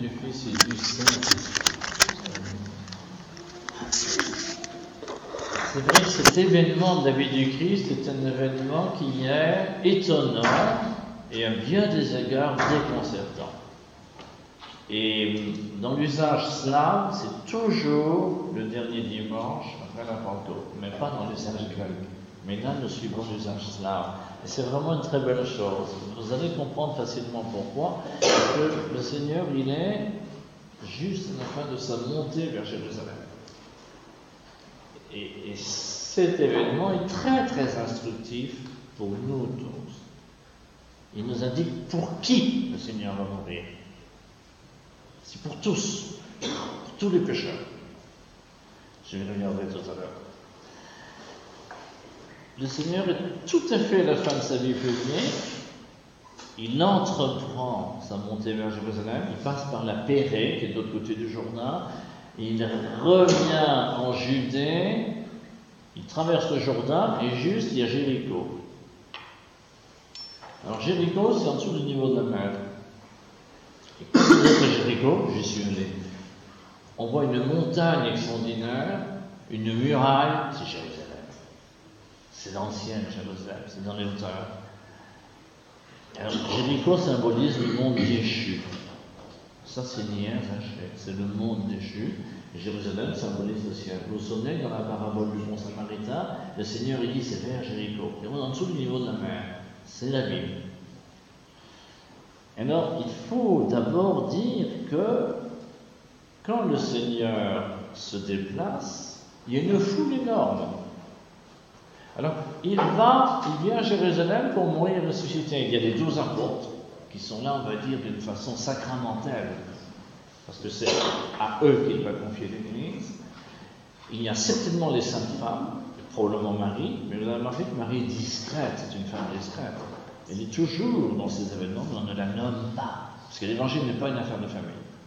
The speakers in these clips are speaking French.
Du Fils et du Saint-Esprit. C'est vrai que cet événement de la vie du Christ est un événement qui est étonnant et à bien des égards déconcertant. Et dans l'usage slave, c'est toujours le dernier dimanche après la Pentecôte, mais pas dans l'usage grec. Mais là, nous suivons l'usage slave. Et c'est vraiment une très belle chose. Vous allez comprendre facilement pourquoi. Parce que le Seigneur, il est juste à la fin de sa montée vers Jérusalem. Et cet événement est très très instructif pour nous tous. Il nous indique pour qui le Seigneur va mourir. C'est pour tous, pour tous les pécheurs. Je vais regarder tout à l'heure. Le Seigneur est tout à fait à la fin de sa vie publique. Il entreprend sa montée vers Jérusalem. Il passe par la Pérée, qui est de l'autre côté du Jourdain. Il revient en Judée. Il traverse le Jourdain et juste il y a Jéricho. Alors Jéricho, c'est en dessous du niveau de la mer. Et quand vous êtes à Jéricho, j'y suis allé. On voit une montagne extraordinaire, une muraille, c'est Jérusalem. C'est l'ancienne Jérusalem, c'est dans les hauteurs. Alors, Jéricho symbolise le monde déchu. Ça, c'est Nier, c'est le monde déchu. Jérusalem symbolise le ciel. Vous vous souvenez, dans la parabole du bon samaritain, le Seigneur il dit c'est vers Jéricho. Et on est en dessous du niveau de la mer. C'est la Bible. Alors, il faut d'abord dire que quand le Seigneur se déplace, il y a une foule énorme. Alors, il vient à Jérusalem pour mourir et ressusciter. Il y a les 12 apôtres qui sont là, on va dire, d'une façon sacramentelle, parce que c'est à eux qu'il va confier l'Église. Il y a certainement les saintes femmes, probablement Marie, mais vous avez remarqué que Marie est discrète, c'est une femme discrète. Elle est toujours dans ces événements, mais on ne la nomme pas, parce que l'Évangile n'est pas une affaire de famille.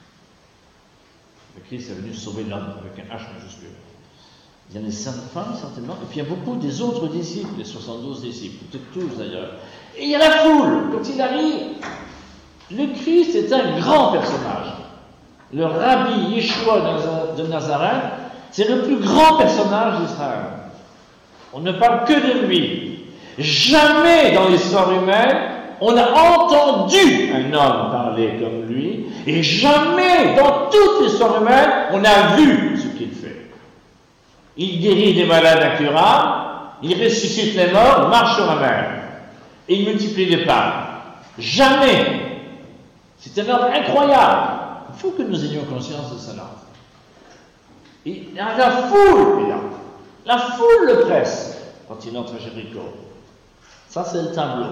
Le Christ est venu sauver l'homme avec un H majuscule. Il y a les saintes femmes, certainement, et puis il y a beaucoup des autres disciples, les 72 disciples, peut-être tous d'ailleurs. Et il y a la foule, quand il arrive. Le Christ est un grand personnage. Le rabbi Yeshua de Nazareth, c'est le plus grand personnage d'Israël. On ne parle que de lui. Jamais dans l'histoire humaine, on a entendu un homme parler comme lui, et jamais dans toute l'histoire humaine, on a vu ce qu'il fait. Il guérit des malades incurables, il ressuscite les morts, il marche sur la mer, et il multiplie les pains. Jamais. C'est un homme incroyable. Il faut que nous ayons conscience de cela. Et la foule est là. La foule le presse quand il entre à Jéricho. Ça, c'est le tableau.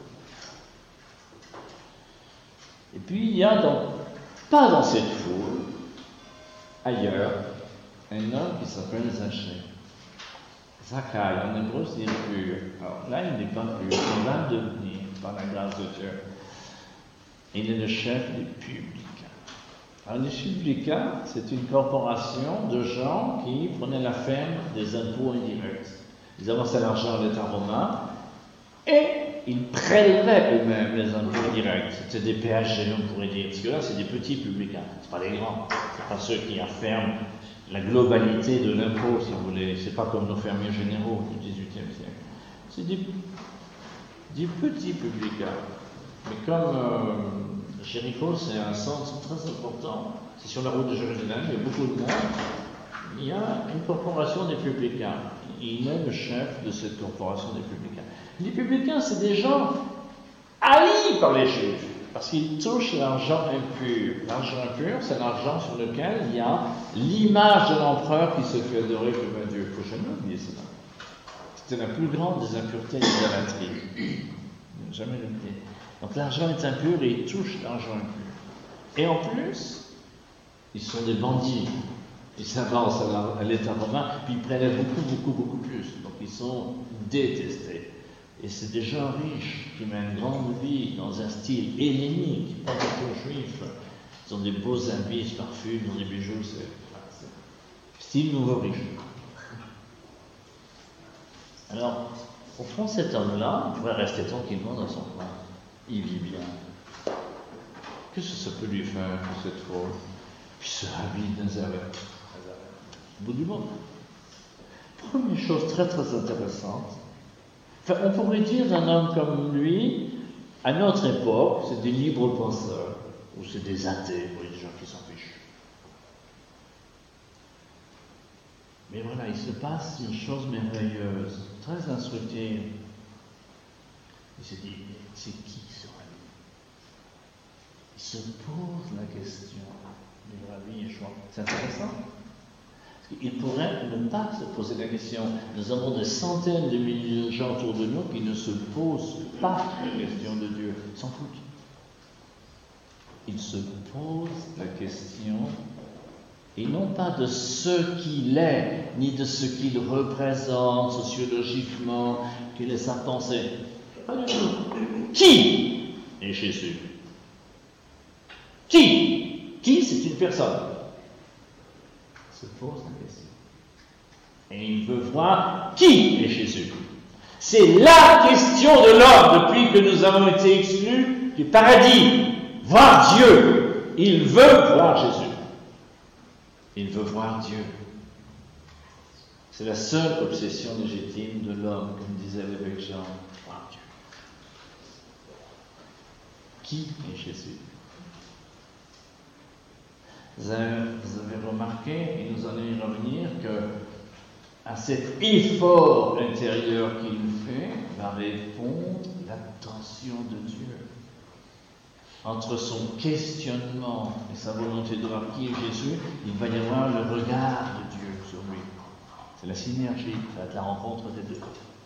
Et puis, il y a pas dans cette foule, ailleurs, un homme qui s'appelle Zachée. Zachaï, en hébreu, c'est impur. Alors là, il n'est pas pur. Il va devenir, par la grâce de Dieu. Il est le chef des publicains. Alors, les publicains, c'est une corporation de gens qui prenaient la ferme des impôts indirects. Ils avançaient l'argent à l'État romain et ils prélevaient eux-mêmes les impôts indirects. C'était des péagés, on pourrait dire. Parce que là, c'est des petits publicains. Ce pas les grands. Ce pas ceux qui afferment la globalité de l'impôt, si vous voulez. C'est pas comme nos fermiers généraux du XVIIIe siècle. C'est des petits publicains. Mais comme Jéricho, c'est un centre très important, c'est sur la route de Jérusalem, il y a beaucoup de monde, il y a une corporation des publicains. Il est le chef de cette corporation des publicains. Les publicains, c'est des gens haïs par les Juifs, parce qu'ils touchent l'argent impur. L'argent impur, c'est l'argent sur lequel il y a l'image de l'empereur qui se fait adorer comme un Dieu. Il ne faut jamais oublier cela. C'était la plus grande des impuretés de l'idolâtrie. Jamais l'oublier. Donc l'argent est impur et ils touchent l'argent impur. Et en plus, ils sont des bandits. Ils s'avancent à l'État romain, puis ils prélèvent beaucoup plus. Donc ils sont détestés. Et c'est des gens riches qui mènent une grande vie dans un style hellénique, pas du tout juif. Ils ont des beaux habits, ce parfum, ils ont des bijoux, c'est style nouveau riche. Alors, au fond, cet homme-là pourrait rester tranquillement dans son coin. Il vit bien. Qu'est-ce que ça peut lui faire, cette foule? Puis ce rabbi de Nazareth, au bout du monde. Première chose très très intéressante. Enfin, on pourrait dire d'un homme comme lui, à notre époque, c'est des libres penseurs, ou c'est des athées, ou des gens qui s'en fichent. Mais voilà, il se passe une chose merveilleuse, très instructive. Il se dit, c'est qui ce rabbi? Il se pose la question du rabbi Yeshua. C'est intéressant. Il pourrait ne pas se poser la question. Nous avons des centaines de milliers de gens autour de nous qui ne se posent pas la question de Dieu. Ils s'en foutent. Ils se posent la question, et non pas de ce qu'il est, ni de ce qu'il représente sociologiquement, qu'il est sa pensée. Pas du tout. Qui est Jésus? Qui, c'est une personne. Se pose la question. Et il veut voir qui est Jésus. C'est la question de l'homme depuis que nous avons été exclus du paradis. Voir Dieu. Il veut voir Jésus. Il veut voir Dieu. C'est la seule obsession légitime de l'homme, comme disait l'évêque Jean. Voir Dieu. Qui est Jésus? Vous avez remarqué, et nous allons y revenir, qu'à cet effort intérieur qu'il fait, va répondre l'attention de Dieu. Entre son questionnement et sa volonté de voir qui est Jésus, il va y avoir le regard de Dieu sur lui. C'est la synergie, ça va être la rencontre des deux.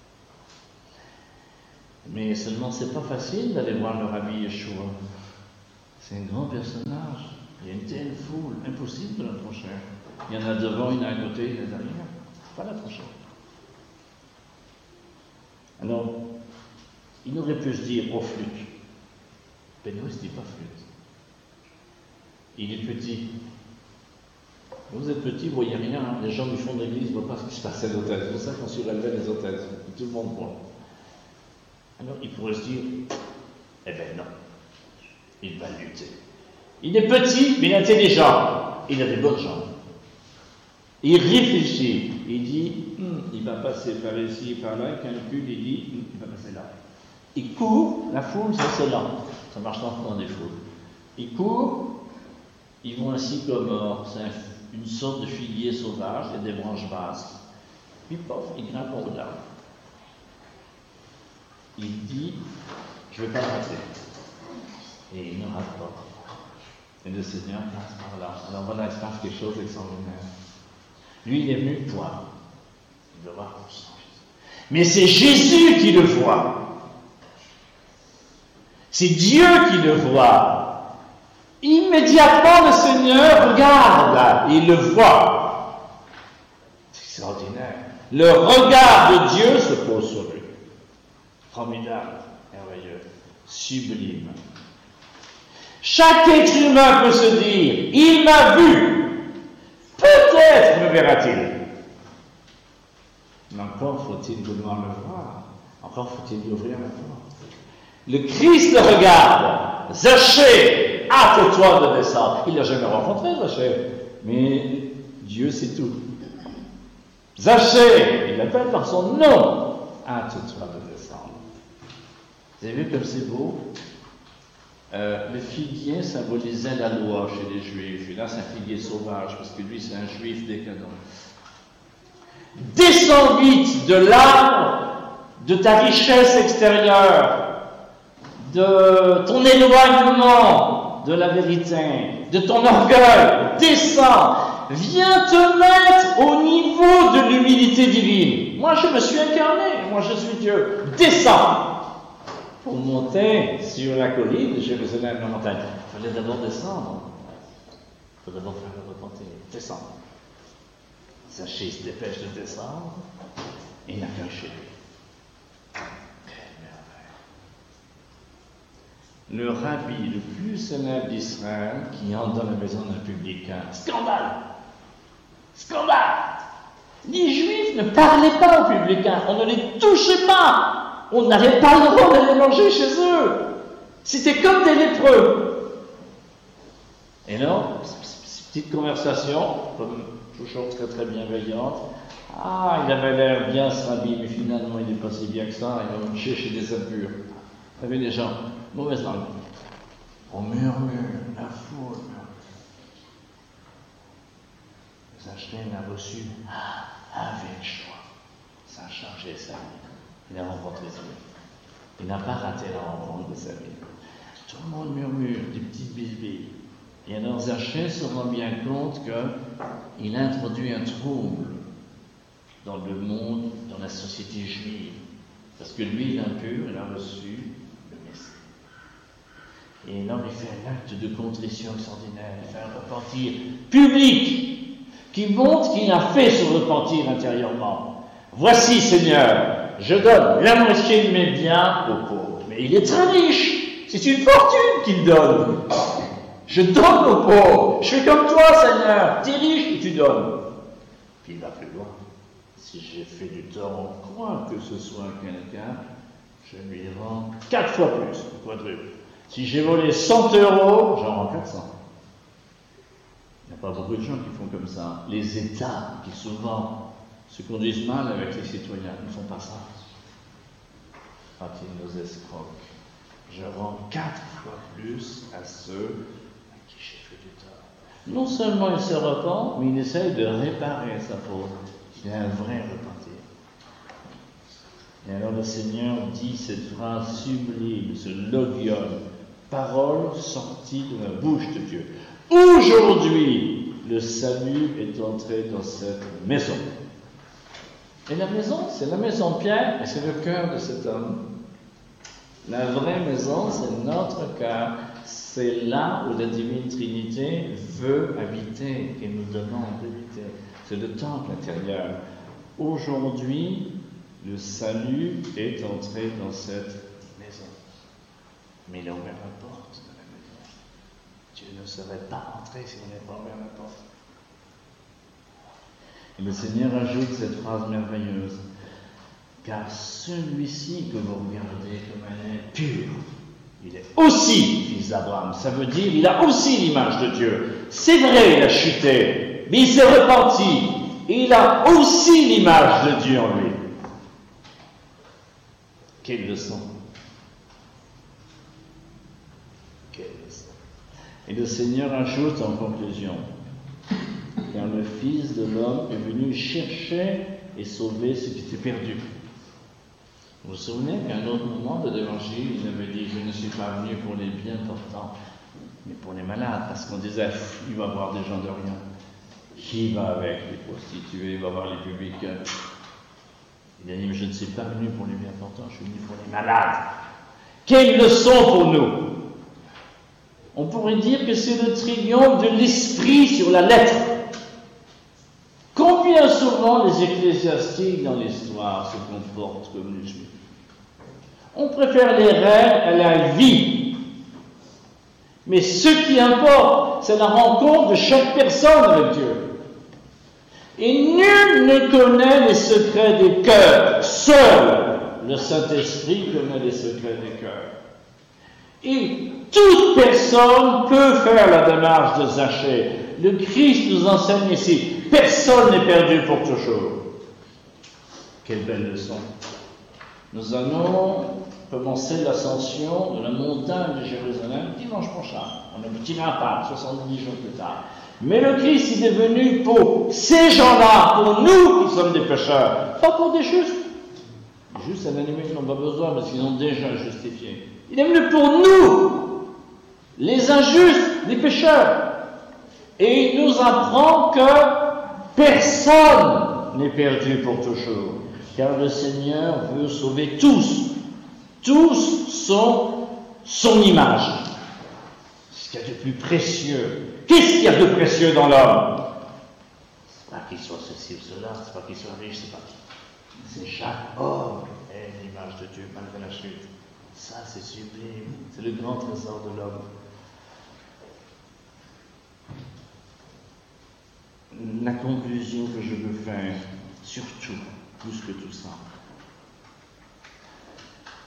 Mais seulement, c'est pas facile d'aller voir le rabbi Yeshua. C'est un grand personnage. Il y a une telle foule, impossible de l'approcher. Il y en a devant, il y en a à côté, il y en a derrière. Pas l'approcher. Alors, il aurait pu se dire, oh flûte. Ben non, il ne se dit pas flûte. Il est petit. Vous êtes petit, vous ne voyez rien. Hein. Les gens du fond de l'église ne voient pas ce qui se passe à l'hôtel. C'est pour ça qu'on surélevait les hôtels. Tout le monde voit. Alors, il pourrait se dire, eh ben non. Il va lutter. Il est petit, mais il est intelligent. Il a des bonnes jambes. Il réfléchit. Il dit, il va passer par ici, par là. Il calcule, il dit, il va passer là. Il court, la foule, c'est lent. Ça marche pas dans des foules. Il court, ils vont ainsi comme c'est une sorte de figuier sauvage, il y a des branches basses. Puis pof, il grimpe au là. Il dit, je ne vais pas rater. Et il ne rate pas. Et le Seigneur passe par là. Alors voilà, il se passe quelque chose d'extraordinaire. Lui, il est venu voir. Il veut voir Jésus. Mais c'est Jésus qui le voit. C'est Dieu qui le voit. Immédiatement, le Seigneur regarde là, et il le voit. C'est extraordinaire. Le regard de Dieu se pose sur lui. Formidable, merveilleux, sublime. Chaque être humain peut se dire, il m'a vu, peut-être me verra-t-il. Mais encore faut-il vouloir le voir, encore faut-il lui ouvrir la porte. Le Christ le regarde, Zachée, hâte-toi de descendre. Il ne l'a jamais rencontré, Zachée, mais Dieu sait tout. Zachée, il l'appelle par son nom, hâte-toi de descendre. Vous avez vu comme c'est beau? Le figuier symbolisait la loi chez les Juifs. Et là, c'est un figuier sauvage, parce que lui, c'est un Juif décadent. Descends vite de l'arbre, de ta richesse extérieure, de ton éloignement de la vérité, de ton orgueil. Descends, viens te mettre au niveau de l'humilité divine. Moi, je me suis incarné, moi, je suis Dieu. Descends. Pour monter sur la colline de Jérusalem, la montagne, il fallait d'abord descendre. Il faut d'abord faire le repentir. Descendre. Zachée se dépêche de descendre et il n'a qu'un chez lui. Quelle merveille. Le rabbi le plus célèbre d'Israël qui entre dans la maison d'un publicain. Scandale! Scandale! Les Juifs ne parlaient pas aux publicains, on ne les touchait pas. On n'avait pas le droit d'aller manger chez eux. C'était comme des lépreux. Et non, petite conversation, comme toujours très très bienveillante. Ah, il avait l'air bien ce rabbi, mais finalement il n'est pas si bien que ça, il va me chercher des impurs. Vous savez, des gens, mauvaise langue. On murmure, la foule murmure. Einstein a reçu avec joie. Ça a changé sa vie. Il a rencontré Dieu. Il n'a pas raté la rencontre de sa vie. Tout le monde murmure, des petites bisbilles. Et alors Zachée se rend bien compte qu'il introduit un trouble dans le monde, dans la société juive. Parce que lui, l'impur, il a reçu le Messie. Et alors il fait un acte de contrition extraordinaire. Il fait un repentir public qui montre qu'il a fait se repentir intérieurement. Voici, Seigneur, je donne la moitié de mes biens aux pauvres. Mais il est très riche. C'est une fortune qu'il donne. Je donne aux pauvres. Je fais comme toi, Seigneur. Tu es riche et tu donnes. Puis il va plus loin. Si j'ai fait du tort, quoi que ce soit à quelqu'un, je lui rends 4 fois plus, le quadruple. Si j'ai volé 100 €, j'en rends 400. Il n'y a pas beaucoup de gens qui font comme ça. Les États qui souvent se conduisent mal avec les citoyens ne font pas ça. Quand ils nous escroquent, je rends 4 fois plus à ceux à qui j'ai fait du tort. Non seulement il se repent, mais il essaye de réparer sa faute. Il y a un vrai repentir. Et alors le Seigneur dit cette phrase sublime, ce logion, parole sortie de la bouche de Dieu. Aujourd'hui, le salut est entré dans cette maison. Et la maison, c'est la maison de Pierre, et c'est le cœur de cet homme. La vraie maison, c'est notre cœur. C'est là où la Divine Trinité veut habiter et nous demande d'habiter. C'est le temple intérieur. Aujourd'hui, le salut est entré dans cette maison. Mais il a ouvert la porte de la maison. Dieu ne serait pas entré s'il n'avait pas ouvert la porte. Et le Seigneur ajoute cette phrase merveilleuse. Car celui-ci que vous regardez comme un être pur, il est aussi fils d'Abraham. Ça veut dire il a aussi l'image de Dieu. C'est vrai, il a chuté, mais il s'est repenti. Et il a aussi l'image de Dieu en lui. Quelle leçon! Quelle leçon! Et le Seigneur ajoute en conclusion, car le Fils de l'homme est venu chercher et sauver ce qui était perdu. Vous vous souvenez qu'à un autre moment de l'Évangile, il avait dit « Je ne suis pas venu pour les bien portants, mais pour les malades. » Parce qu'on disait « Il va voir des gens de rien. Qui va avec les prostituées, il va voir les publicains. » Il a dit « Je ne suis pas venu pour les bien portants, je suis venu pour les malades. » Quelle leçon pour nous! On pourrait dire que c'est le triomphe de l'esprit sur la lettre. Combien souvent les ecclésiastiques dans l'histoire se comportent comme les Juifs? On préfère les rêves à la vie. Mais ce qui importe, c'est la rencontre de chaque personne avec Dieu. Et nul ne connaît les secrets des cœurs. Seul le Saint-Esprit connaît les secrets des cœurs. Et toute personne peut faire la démarche de Zachée. Le Christ nous enseigne ici. Personne n'est perdu pour toujours. Quelle belle leçon. Nous allons commencer l'ascension de la montagne de Jérusalem dimanche prochain. On n'aboutira pas 70 jours plus tard. Mais le Christ il est venu pour ces gens-là, pour nous qui sommes des pécheurs, pas pour des justes. Les justes, à la limite, ils n'ont pas besoin parce qu'ils ont déjà justifié. Il est venu pour nous, les injustes, les pécheurs. Et il nous apprend que personne n'est perdu pour toujours, car le Seigneur veut sauver tous. Tous sont son image. Ce qu'il y a de plus précieux. Qu'est-ce qu'il y a de précieux dans l'homme? C'est pas qu'il soit ceci ou cela, c'est pas qu'il soit riche, c'est pas qu'il... C'est chaque homme est l'image de Dieu malgré la chute. Ça, c'est sublime. C'est le grand trésor de l'homme. La conclusion que je veux faire, surtout, plus que tout ça,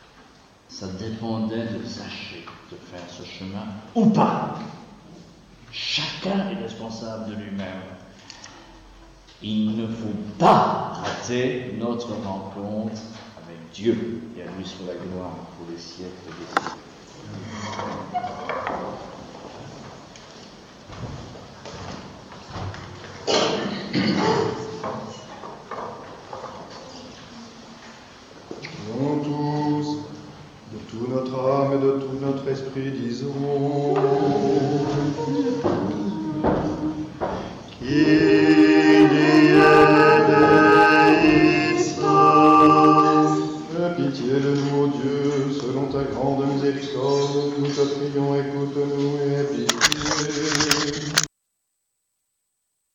ça dépendait de Zachée de faire ce chemin ou pas. Chacun est responsable de lui-même. Il ne faut pas rater notre rencontre avec Dieu. Et à lui soit la gloire pour les siècles des siècles. Nous tous, de toute notre âme et de tout notre esprit, disons Aie pitié de nous, ô Dieu, selon ta grande miséricorde, nous te prions, écoute-nous.